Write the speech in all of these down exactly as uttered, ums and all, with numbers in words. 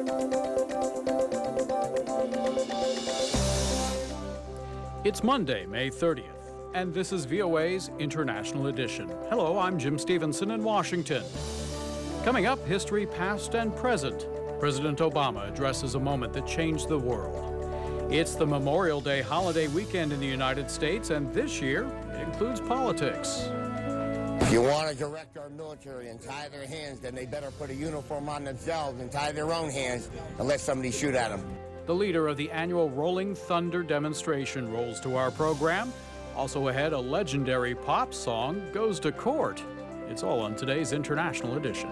It's Monday, May thirtieth, and this is V O A's International Edition. Hello, I'm Jim Stevenson in Washington. Coming up, history past and present. President Obama addresses a moment that changed the world. It's the Memorial Day holiday weekend in the United States, and this year it includes politics. If you want to direct our military and tie their hands, then they better put a uniform on themselves and tie their own hands and let somebody shoot at them. The leader of the annual Rolling Thunder demonstration rolls to our program. Also ahead, a legendary pop song goes to court. It's all on today's International Edition.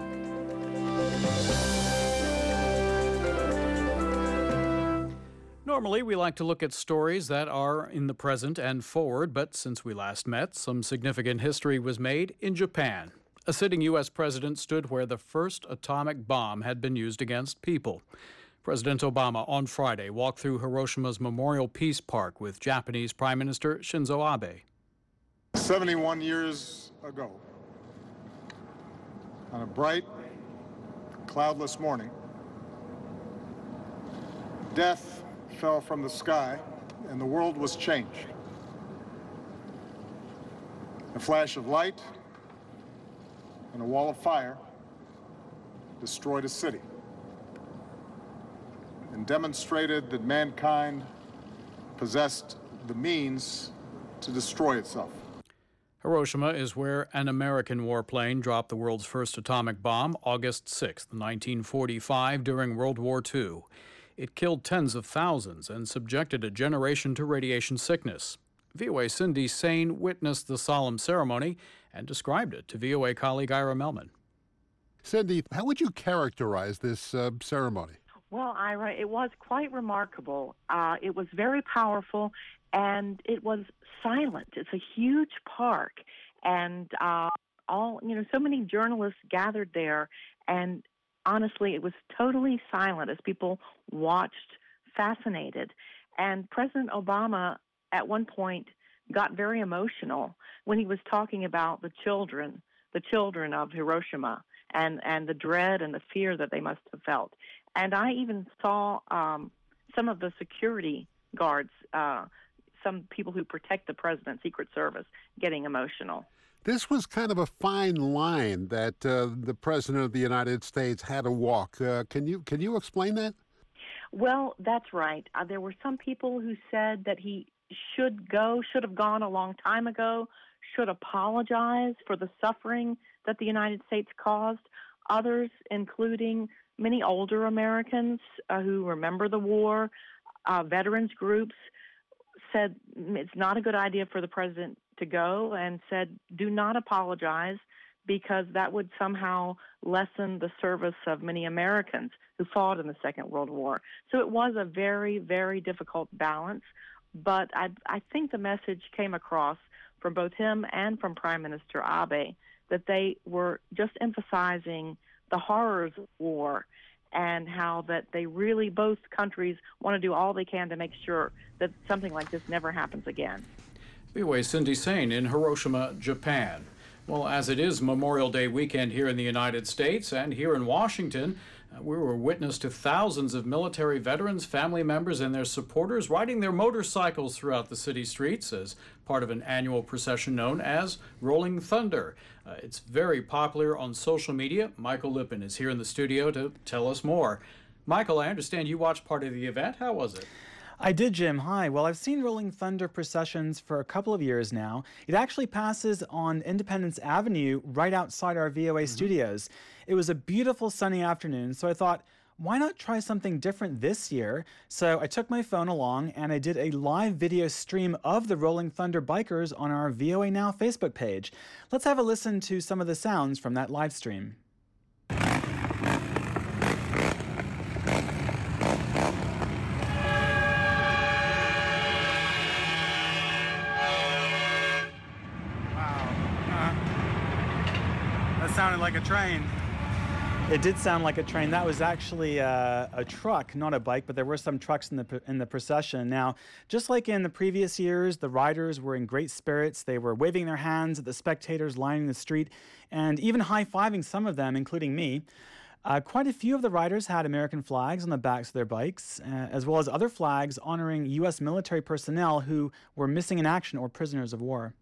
Normally, we like to look at stories that are in the present and forward, but since we last met, some significant history was made in Japan. A sitting U S president stood where the first atomic bomb had been used against people. President Obama on Friday walked through Hiroshima's Memorial Peace Park with Japanese Prime Minister Shinzo Abe. seventy-one years ago, on a bright, cloudless morning, death fell from the sky and the world was changed. A flash of light and a wall of fire destroyed a city and demonstrated that mankind possessed the means to destroy itself. Hiroshima is where an American warplane dropped the world's first atomic bomb August sixth, nineteen forty-five, during World War Two. It killed tens of thousands and subjected a generation to radiation sickness. V O A's Cindy Sain witnessed the solemn ceremony and described it to V O A colleague Ira Melman. Cindy, how would you characterize this uh, ceremony? Well, Ira, it was quite remarkable. Uh, it was very powerful, and it was silent. It's a huge park, and uh, all you know, so many journalists gathered there, and honestly, it was totally silent as people watched, fascinated. And President Obama, at one point, got very emotional when he was talking about the children, the children of Hiroshima, and, and the dread and the fear that they must have felt. And I even saw um, some of the security guards, uh, some people who protect the president, Secret Service, getting emotional. This was kind of a fine line that uh, the President of the United States had to walk. Uh, can you can you explain that? Well, that's right. Uh, there were some people who said that he should go, should have gone a long time ago, should apologize for the suffering that the United States caused. Others, including many older Americans uh, who remember the war, uh, veterans groups, said it's not a good idea for the president to go, and said do not apologize because that would somehow lessen the service of many Americans who fought in the Second World War. So it was a very, very difficult balance, but I, I think the message came across from both him and from Prime Minister Abe that they were just emphasizing the horrors of war and how that they really, both countries, want to do all they can to make sure that something like this never happens again. V O A's Cindy Sain in Hiroshima, Japan. Well, as it is Memorial Day weekend here in the United States and here in Washington, uh, we were witness to thousands of military veterans, family members, and their supporters riding their motorcycles throughout the city streets as part of an annual procession known as Rolling Thunder. Uh, it's very popular on social media. Michael Lippin is here in the studio to tell us more. Michael, I understand you watched part of the event. How was it? I did, Jim. Hi. Well, I've seen Rolling Thunder processions for a couple of years now. It actually passes on Independence Avenue right outside our V O A mm-hmm. studios. It was a beautiful sunny afternoon, so I thought, why not try something different this year? So I took my phone along and I did a live video stream of the Rolling Thunder bikers on our V O A Now Facebook page. Let's have a listen to some of the sounds from that live stream. Sounded like a train. It did sound like a train. That was actually a, a truck, not a bike, but there were some trucks in the in the procession. Now, just like in the previous years, the riders were in great spirits. They were waving their hands at the spectators lining the street and even high-fiving some of them, including me. Uh, quite a few of the riders had American flags on the backs of their bikes, uh, as well as other flags honoring U S military personnel who were missing in action or prisoners of war.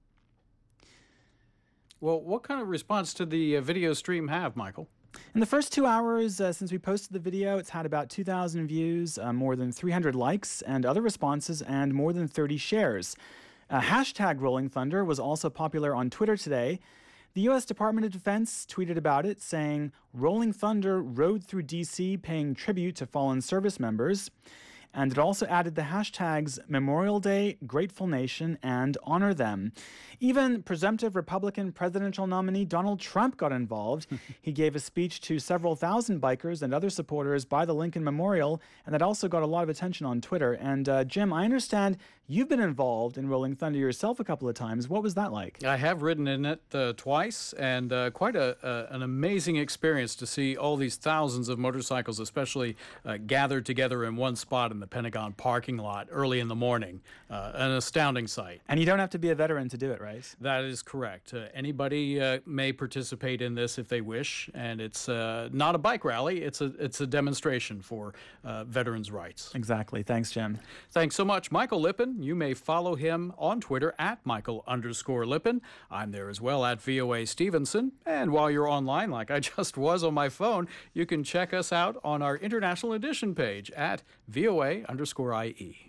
Well, what kind of response did the uh, video stream have, Michael? In the first two hours uh, since we posted the video, it's had about two thousand views, uh, more than three hundred likes and other responses, and more than thirty shares. Uh, hashtag Rolling Thunder was also popular on Twitter today. The U S Department of Defense tweeted about it, saying, "Rolling Thunder rode through D C paying tribute to fallen service members." And it also added the hashtags Memorial Day, Grateful Nation, and Honor Them. Even presumptive Republican presidential nominee Donald Trump got involved. He gave a speech to several thousand bikers and other supporters by the Lincoln Memorial, and that also got a lot of attention on Twitter. And uh, Jim, I understand you've been involved in Rolling Thunder yourself a couple of times. What was that like? I have ridden in it uh, twice, and uh, quite a, uh, an amazing experience to see all these thousands of motorcycles, especially uh, gathered together in one spot in the Pentagon parking lot early in the morning. Uh, an astounding sight. And you don't have to be a veteran to do it, right? That is correct. Uh, anybody uh, may participate in this if they wish, and it's uh, not a bike rally. It's a it's a demonstration for uh, veterans' rights. Exactly. Thanks, Jim. Thanks so much, Michael Lippin. You may follow him on Twitter at Michael underscore Lippin. I'm there as well at V O A Stevenson. And while you're online, like I just was on my phone, you can check us out on our International Edition page at V O A underscore I E.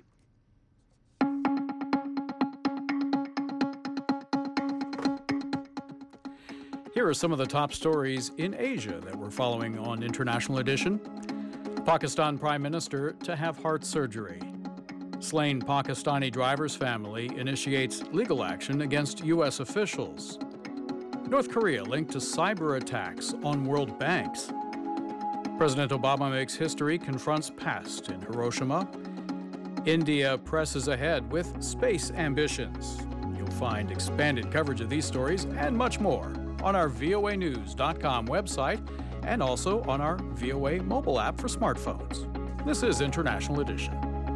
Here are some of the top stories in Asia that we're following on International Edition. Pakistan Prime Minister to have heart surgery. Slain Pakistani driver's family initiates legal action against U S officials. North Korea linked to cyber attacks on world banks. President Obama makes history, confronts past in Hiroshima. India presses ahead with space ambitions. You'll find expanded coverage of these stories and much more on our V O A news dot com website and also on our V O A mobile app for smartphones. This is International Edition.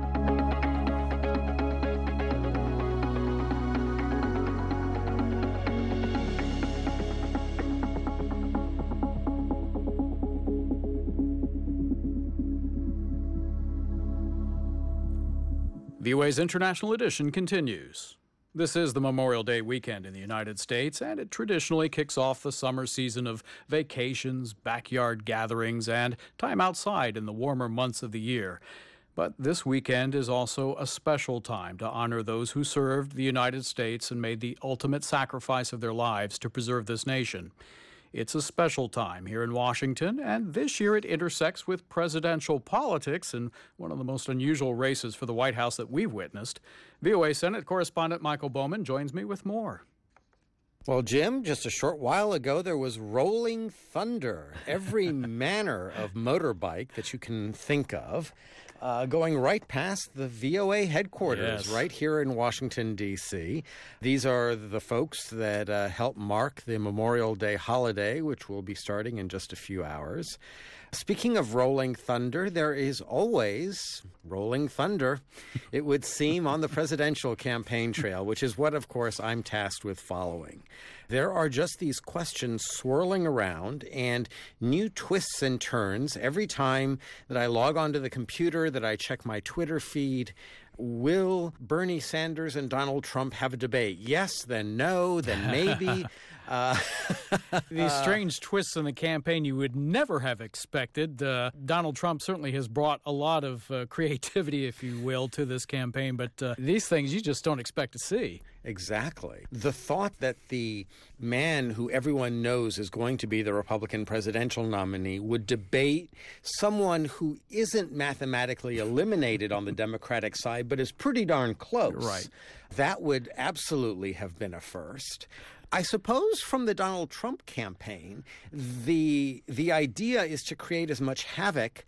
V O A's International Edition continues. This is the Memorial Day weekend in the United States, and it traditionally kicks off the summer season of vacations, backyard gatherings, and time outside in the warmer months of the year. But this weekend is also a special time to honor those who served the United States and made the ultimate sacrifice of their lives to preserve this nation. It's a special time here in Washington, and this year it intersects with presidential politics in one of the most unusual races for the White House that we've witnessed. V O A Senate correspondent Michael Bowman joins me with more. Well, Jim, just a short while ago, there was rolling thunder. Every manner of motorbike that you can think of uh, going right past the V O A headquarters, Yes. right here in Washington, D C. These are the folks that uh, help mark the Memorial Day holiday, which will be starting in just a few hours. Speaking of rolling thunder, there is always rolling thunder, it would seem, on the presidential campaign trail, which is what, of course, I'm tasked with following. There are just these questions swirling around and new twists and turns every time that I log onto the computer, that I check my Twitter feed. Will Bernie Sanders and Donald Trump have a debate? Yes, then no, then maybe. Uh, These strange twists in the campaign you would never have expected. Uh, Donald Trump certainly has brought a lot of uh, creativity, if you will, to this campaign, but uh, these things you just don't expect to see. Exactly. The thought that the man who everyone knows is going to be the Republican presidential nominee would debate someone who isn't mathematically eliminated on the Democratic side, but is pretty darn close. Right. That would absolutely have been a first. I suppose from the Donald Trump campaign, the the idea is to create as much havoc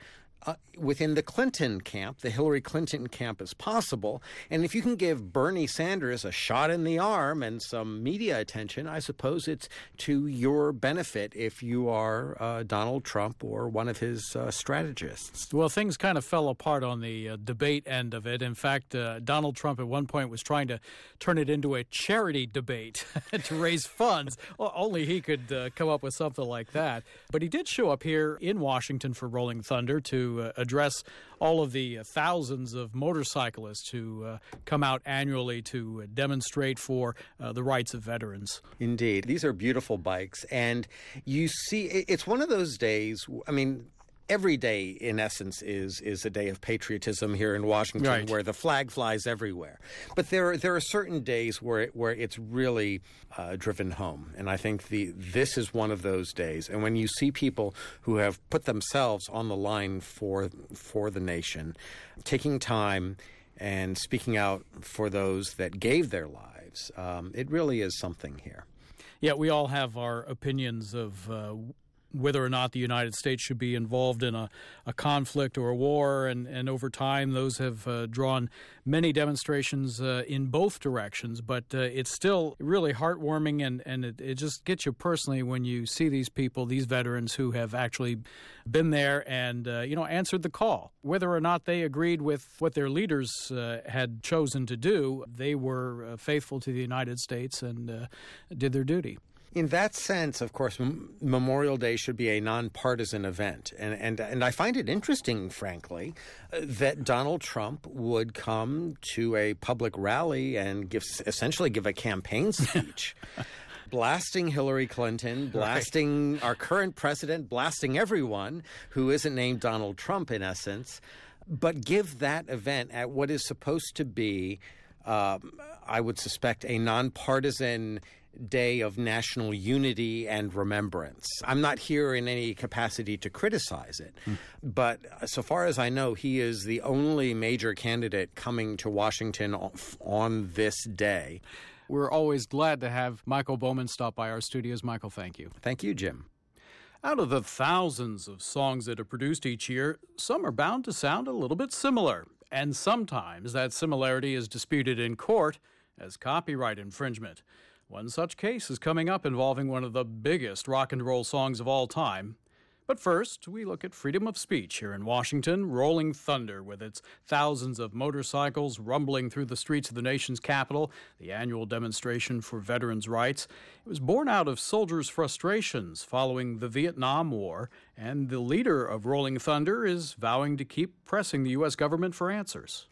uh, within the Clinton camp, the Hillary Clinton camp, as possible. And if you can give Bernie Sanders a shot in the arm and some media attention, I suppose it's to your benefit if you are uh, Donald Trump or one of his uh, strategists. Well, things kind of fell apart on the uh, debate end of it. In fact, uh, Donald Trump at one point was trying to turn it into a charity debate to raise funds. Well, only he could uh, come up with something like that. But he did show up here in Washington for Rolling Thunder to uh, address all of the uh, thousands of motorcyclists who uh, come out annually to uh, demonstrate for uh, the rights of veterans. Indeed. These are beautiful bikes. And you see, it's one of those days, I mean, every day, in essence, is is a day of patriotism here in Washington, right, where the flag flies everywhere. But there are, there are certain days where it, where it's really uh, driven home, and I think the this is one of those days. And when you see people who have put themselves on the line for for the nation, taking time and speaking out for those that gave their lives, um, it really is something here. Yeah, we all have our opinions of uh, whether or not the United States should be involved in a, a conflict or a war, and, and over time those have uh, drawn many demonstrations uh, in both directions, but uh, it's still really heartwarming, and, and it, it just gets you personally when you see these people, these veterans who have actually been there and, uh, you know, answered the call. Whether or not they agreed with what their leaders uh, had chosen to do, they were uh, faithful to the United States and uh, did their duty. In that sense, of course, M- Memorial Day should be a nonpartisan event. And, and, and I find it interesting, frankly, uh, that Donald Trump would come to a public rally and give, essentially give a campaign speech, blasting Hillary Clinton, blasting right. our current president, blasting everyone who isn't named Donald Trump, in essence, but give that event at what is supposed to be, um, I would suspect, a nonpartisan day of national unity and remembrance. I'm not here in any capacity to criticize it, mm. but so far as I know, he is the only major candidate coming to Washington on this day. We're always glad to have Michael Bowman stop by our studios. Michael, thank you. Thank you, Jim. Out of the thousands of songs that are produced each year, some are bound to sound a little bit similar, and sometimes that similarity is disputed in court as copyright infringement. One such case is coming up involving one of the biggest rock and roll songs of all time. But first, we look at freedom of speech here in Washington, Rolling Thunder, with its thousands of motorcycles rumbling through the streets of the nation's capital, the annual demonstration for veterans' rights. It was born out of soldiers' frustrations following the Vietnam War, and the leader of Rolling Thunder is vowing to keep pressing the U S government for answers.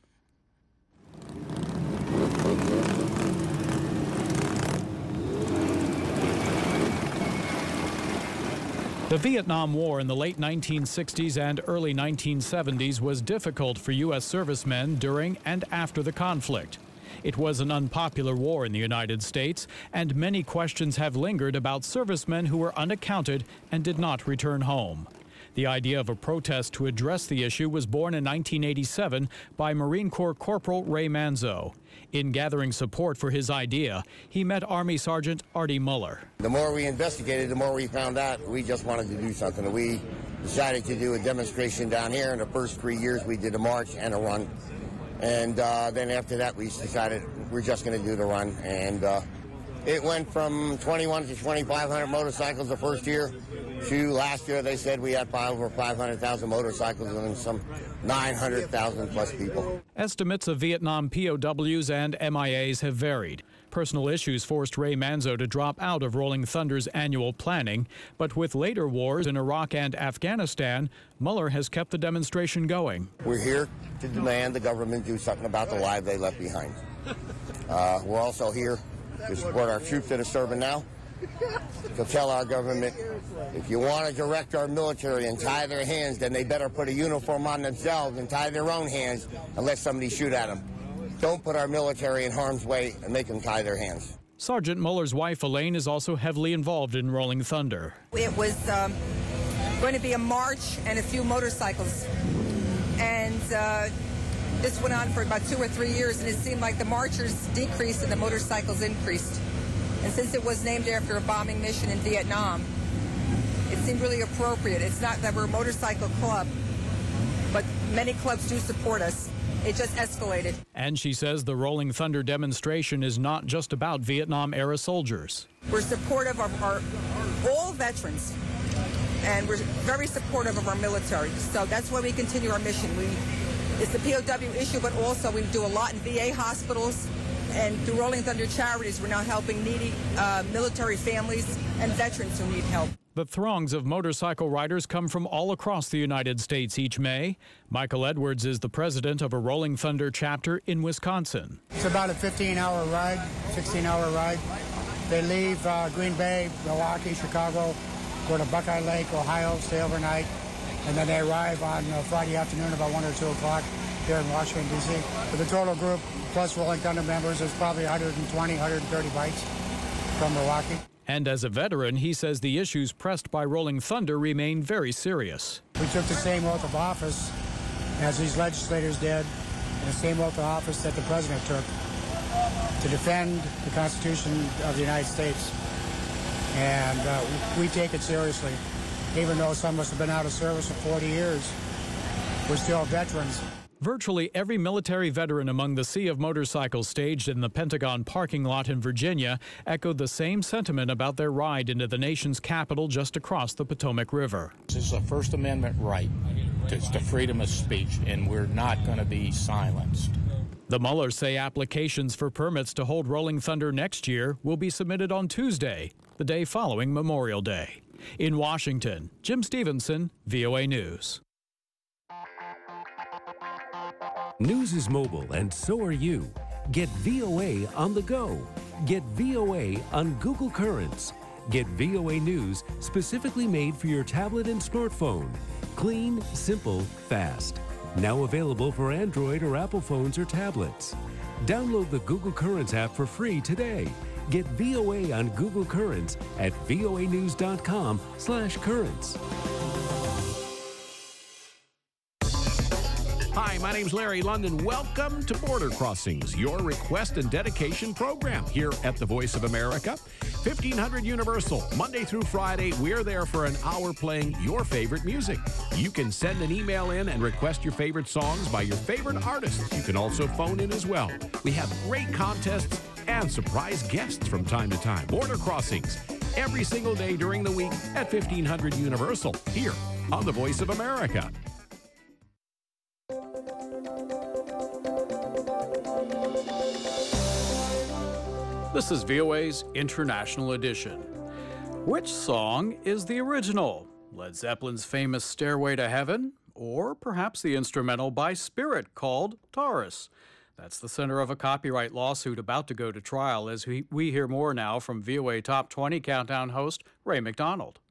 The Vietnam War in the late nineteen sixties and early nineteen seventies was difficult for U S servicemen during and after the conflict. It was an unpopular war in the United States, and many questions have lingered about servicemen who were unaccounted and did not return home. The idea of a protest to address the issue was born in nineteen eighty-seven by Marine Corps Corporal Ray Manzo. In gathering support for his idea, he met Army Sergeant Artie Muller. The more we investigated, the more we found out we just wanted to do something. We decided to do a demonstration down here. In the first three years, we did a march and a run. And uh, then after that, we decided we're just going to do the run. And uh, it went from twenty-one to twenty-five hundred motorcycles the first year to last year. They said we had over five hundred thousand motorcycles and some nine hundred thousand plus people. Estimates of Vietnam P O Ws and M I As have varied. Personal issues forced Ray Manzo to drop out of Rolling Thunder's annual planning, but with later wars in Iraq and Afghanistan, Muller has kept the demonstration going. We're here to demand the government do something about the lives they left behind. Uh, we're also here to support our troops that are serving now, to tell our government, if you want to direct our military and tie their hands, then they better put a uniform on themselves and tie their own hands and let somebody shoot at them. Don't put our military in harm's way and make them tie their hands. Sergeant Muller's wife, Elaine, is also heavily involved in Rolling Thunder. It was um, going to be a march and a few motorcycles. And uh, this went on for about two or three years, and it seemed like the marchers decreased and the motorcycles increased. And since it was named after a bombing mission in Vietnam, it seemed really appropriate. It's not that we're a motorcycle club, but many clubs do support us. It just escalated. And she says the Rolling Thunder demonstration is not just about Vietnam-era soldiers. We're supportive of our all veterans, and we're very supportive of our military. So that's why we continue our mission. We, it's the P O W issue, but also we do a lot in V A hospitals, and through Rolling Thunder Charities, we're now helping needy uh, military families and veterans who need help. The throngs of motorcycle riders come from all across the United States each May. Michael Edwards is the president of a Rolling Thunder chapter in Wisconsin. It's about a fifteen-hour ride, sixteen-hour ride. They leave uh, Green Bay, Milwaukee, Chicago, go to Buckeye Lake, Ohio, stay overnight, and then they arrive on uh, Friday afternoon about one or two o'clock here in Washington, D C For the total group, plus Rolling Thunder members, there's probably one hundred twenty, one hundred thirty bikes from Milwaukee. And as a veteran, he says the issues pressed by Rolling Thunder remain very serious. We took the same oath of office as these legislators did, and the same oath of office that the president took to defend the Constitution of the United States. And uh, we take it seriously. Even though some of us have been out of service for forty years, we're still veterans. Virtually every military veteran among the sea of motorcycles staged in the Pentagon parking lot in Virginia echoed the same sentiment about their ride into the nation's capital just across the Potomac River. This is a First Amendment right. It's the freedom of speech, and we're not going to be silenced. The Mullers say applications for permits to hold Rolling Thunder next year will be submitted on Tuesday, the day following Memorial Day. In Washington, Jim Stevenson, V O A News. News is mobile, and so are you. Get V O A on the go. Get V O A on Google Currents. Get V O A News specifically made for your tablet and smartphone. Clean, simple, fast. Now available for Android or Apple phones or tablets. Download the Google Currents app for free today. Get V O A on Google Currents at voa news dot com slash currents. Hi, my name's Larry London. Welcome to Border Crossings, your request and dedication program here at the Voice of America. fifteen hundred Universal, Monday through Friday, we're there for an hour playing your favorite music. You can send an email in and request your favorite songs by your favorite artists. You can also phone in as well. We have great contests and surprise guests from time to time. Border Crossings, every single day during the week at fifteen hundred Universal, here on the Voice of America. This is V O A's International Edition. Which song is the original? Led Zeppelin's famous Stairway to Heaven, or perhaps the instrumental by Spirit called Taurus? That's the center of a copyright lawsuit about to go to trial, as we, we hear more now from V O A Top twenty Countdown host Ray McDonald.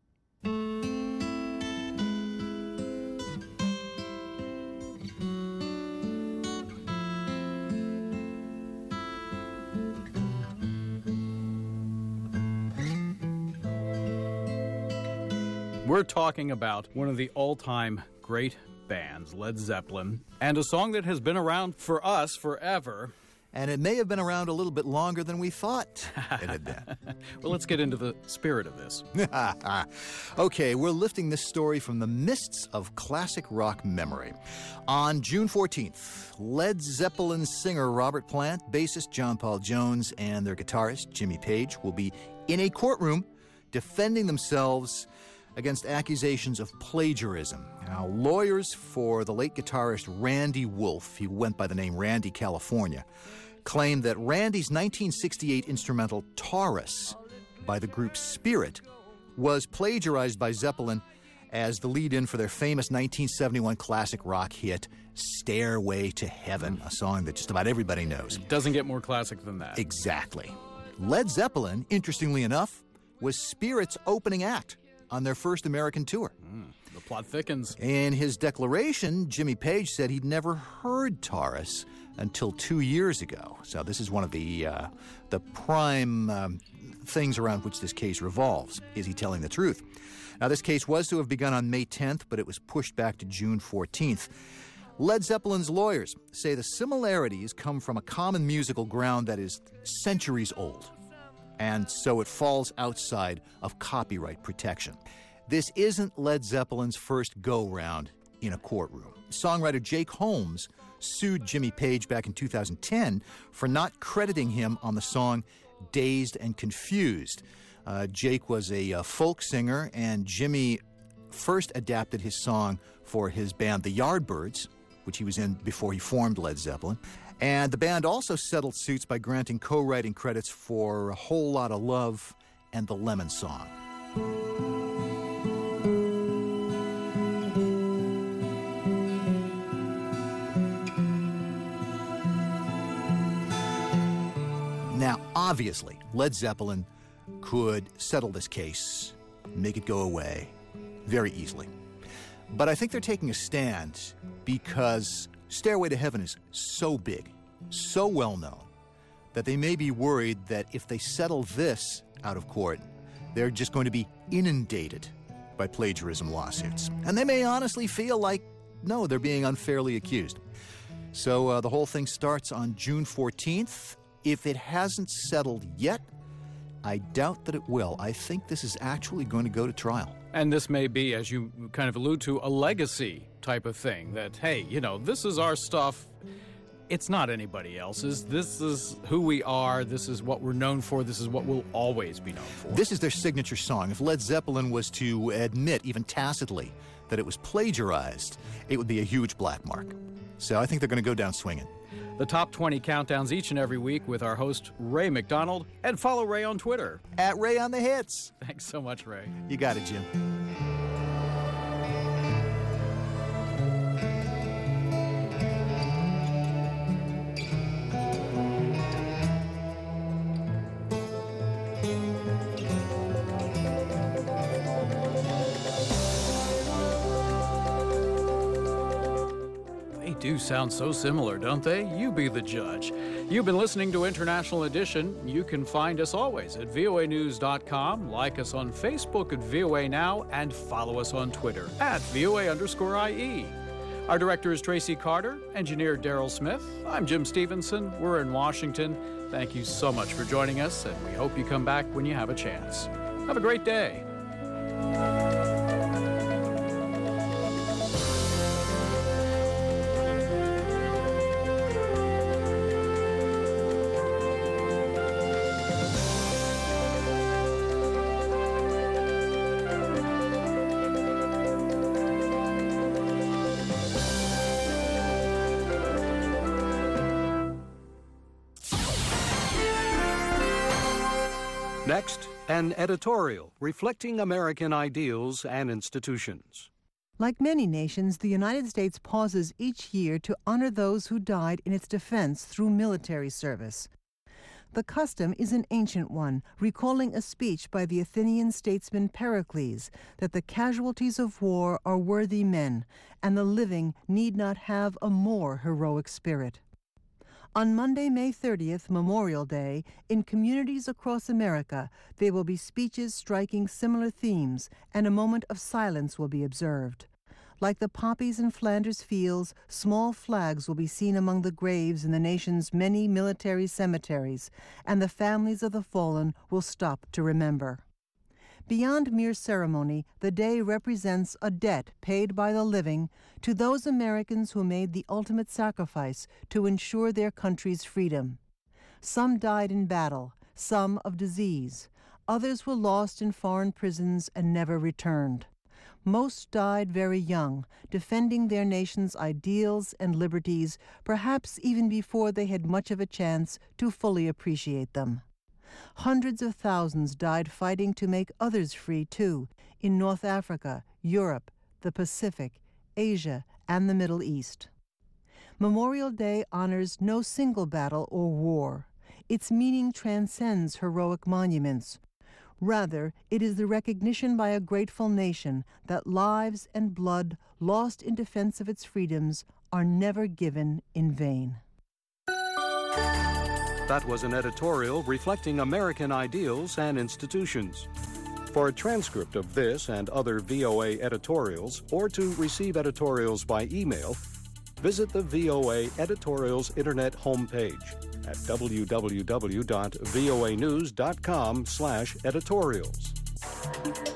We're talking about one of the all-time great bands, Led Zeppelin, and a song that has been around for us forever. And it may have been around a little bit longer than we thought it had been. Well, let's get into the spirit of this. Okay, we're lifting this story from the mists of classic rock memory. On June fourteenth, Led Zeppelin singer Robert Plant, bassist John Paul Jones, and their guitarist Jimmy Page will be in a courtroom defending themselves against accusations of plagiarism. Now, lawyers for the late guitarist Randy Wolf, he went by the name Randy California, claimed that Randy's nineteen sixty-eight instrumental Taurus by the group Spirit was plagiarized by Zeppelin as the lead-in for their famous nineteen seventy-one classic rock hit Stairway to Heaven, a song that just about everybody knows. It doesn't get more classic than that. Exactly. Led Zeppelin, interestingly enough, was Spirit's opening act on their first American tour. Mm, the plot thickens. In his declaration, Jimmy Page said he'd never heard Taurus until two years ago. So this is one of the uh, the prime um, things around which this case revolves. Is he telling the truth? Now, this case was to have begun on May tenth, but it was pushed back to June fourteenth. Led Zeppelin's lawyers say the similarities come from a common musical ground that is centuries old, and so it falls outside of copyright protection. This isn't Led Zeppelin's first go-round in a courtroom. Songwriter Jake Holmes sued Jimmy Page back in two thousand ten for not crediting him on the song Dazed and Confused. Uh, Jake was a uh, folk singer, and Jimmy first adapted his song for his band The Yardbirds, which he was in before he formed Led Zeppelin. And the band also settled suits by granting co-writing credits for A Whole Lotta Love and The Lemon Song. Now, obviously, Led Zeppelin could settle this case, make it go away very easily. But I think they're taking a stand because Stairway to Heaven is so big, so well known, that they may be worried that if they settle this out of court, they're just going to be inundated by plagiarism lawsuits. And they may honestly feel like, no, they're being unfairly accused. So uh, the whole thing starts on June fourteenth. If it hasn't settled yet, I doubt that it will. I think this is actually going to go to trial. And this may be, as you kind of allude to, a legacy type of thing that, hey, you know, this is our stuff. It's not anybody else's. This is who we are. This is what we're known for. This is what we'll always be known for. This is their signature song. If Led Zeppelin was to admit, even tacitly, that it was plagiarized, it would be a huge black mark. So I think they're going to go down swinging. The top twenty countdowns each and every week with our host, Ray McDonald. And follow Ray on Twitter. At Ray on the Hits. Thanks so much, Ray. You got it, Jim. Do sound so similar, don't they? You be the judge. You've been listening to International Edition. You can find us always at V O A news dot com, like us on Facebook at V O A Now, and follow us on Twitter at V O A underscore I E. Our director is Tracy Carter, engineer Daryl Smith. I'm Jim Stevenson. We're in Washington. Thank you so much for joining us, and we hope you come back when you have a chance. Have a great day. Next, an editorial reflecting American ideals and institutions. Like many nations, the United States pauses each year to honor those who died in its defense through military service. The custom is an ancient one, recalling a speech by the Athenian statesman Pericles that the casualties of war are worthy men, and the living need not have a more heroic spirit. On Monday, May thirtieth, Memorial Day, in communities across America, there will be speeches striking similar themes, and a moment of silence will be observed. Like the poppies in Flanders Fields, small flags will be seen among the graves in the nation's many military cemeteries, and the families of the fallen will stop to remember. Beyond mere ceremony, the day represents a debt paid by the living to those Americans who made the ultimate sacrifice to ensure their country's freedom. Some died in battle, some of disease. Others were lost in foreign prisons and never returned. Most died very young, defending their nation's ideals and liberties, perhaps even before they had much of a chance to fully appreciate them. Hundreds of thousands died fighting to make others free, too, in North Africa, Europe, the Pacific, Asia, and the Middle East. Memorial Day honors no single battle or war. Its meaning transcends heroic monuments. Rather, it is the recognition by a grateful nation that lives and blood lost in defense of its freedoms are never given in vain. That was an editorial reflecting American ideals and institutions. For a transcript of this and other V O A editorials, or to receive editorials by email, visit the V O A Editorials Internet homepage at w w w dot v o a news dot com slash editorials.